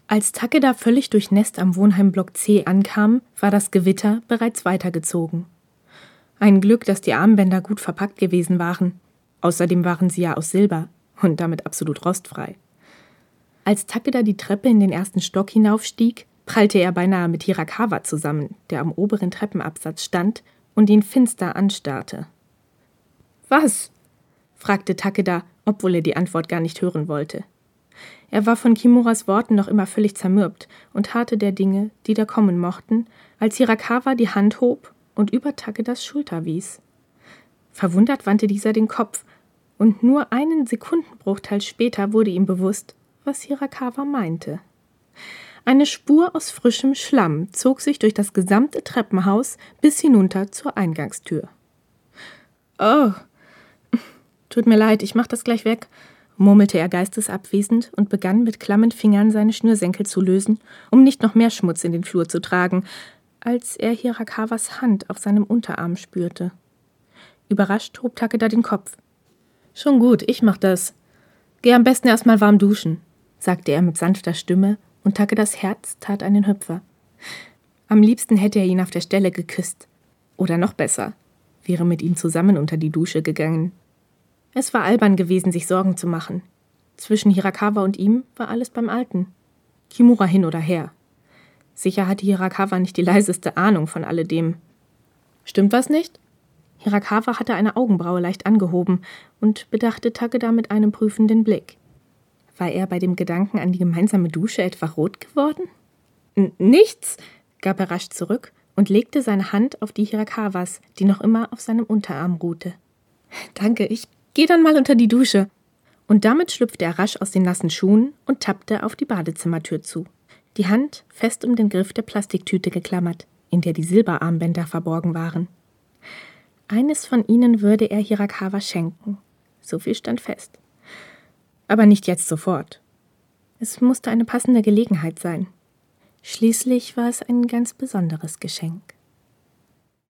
Als Takeda völlig durchnässt am Wohnheimblock C ankam, war das Gewitter bereits weitergezogen. Ein Glück, dass die Armbänder gut verpackt gewesen waren. Außerdem waren sie ja aus Silber und damit absolut rostfrei. Als Takeda die Treppe in den ersten Stock hinaufstieg, prallte er beinahe mit Hirakawa zusammen, der am oberen Treppenabsatz stand und ihn finster anstarrte. »Was?« fragte Takeda, obwohl er die Antwort gar nicht hören wollte. Er war von Kimuras Worten noch immer völlig zermürbt und harrte der Dinge, die da kommen mochten, als Hirakawa die Hand hob und über Takedas Schulter wies. Verwundert wandte dieser den Kopf, und nur einen Sekundenbruchteil später wurde ihm bewusst, was Hirakawa meinte. Eine Spur aus frischem Schlamm zog sich durch das gesamte Treppenhaus bis hinunter zur Eingangstür. »Oh, tut mir leid, ich mach das gleich weg«, murmelte er geistesabwesend und begann mit klammen Fingern seine Schnürsenkel zu lösen, um nicht noch mehr Schmutz in den Flur zu tragen, als er Hirakawas Hand auf seinem Unterarm spürte. Überrascht hob Takeda den Kopf. »Schon gut, ich mach das. Geh am besten erstmal warm duschen«, sagte er mit sanfter Stimme, und Takedas Herz tat einen Hüpfer. Am liebsten hätte er ihn auf der Stelle geküsst. Oder noch besser, wäre mit ihm zusammen unter die Dusche gegangen. Es war albern gewesen, sich Sorgen zu machen. Zwischen Hirakawa und ihm war alles beim Alten. Kimura hin oder her. Sicher hatte Hirakawa nicht die leiseste Ahnung von alledem. »Stimmt was nicht?« Hirakawa hatte eine Augenbraue leicht angehoben und bedachte Takeda mit einem prüfenden Blick. War er bei dem Gedanken an die gemeinsame Dusche etwa rot geworden? »Nichts«, gab er rasch zurück und legte seine Hand auf die Hirakawas, die noch immer auf seinem Unterarm ruhte. »Danke, ich gehe dann mal unter die Dusche.« Und damit schlüpfte er rasch aus den nassen Schuhen und tappte auf die Badezimmertür zu, die Hand fest um den Griff der Plastiktüte geklammert, in der die Silberarmbänder verborgen waren. Eines von ihnen würde er Hirakawa schenken, so viel stand fest. Aber nicht jetzt sofort. Es musste eine passende Gelegenheit sein. Schließlich war es ein ganz besonderes Geschenk.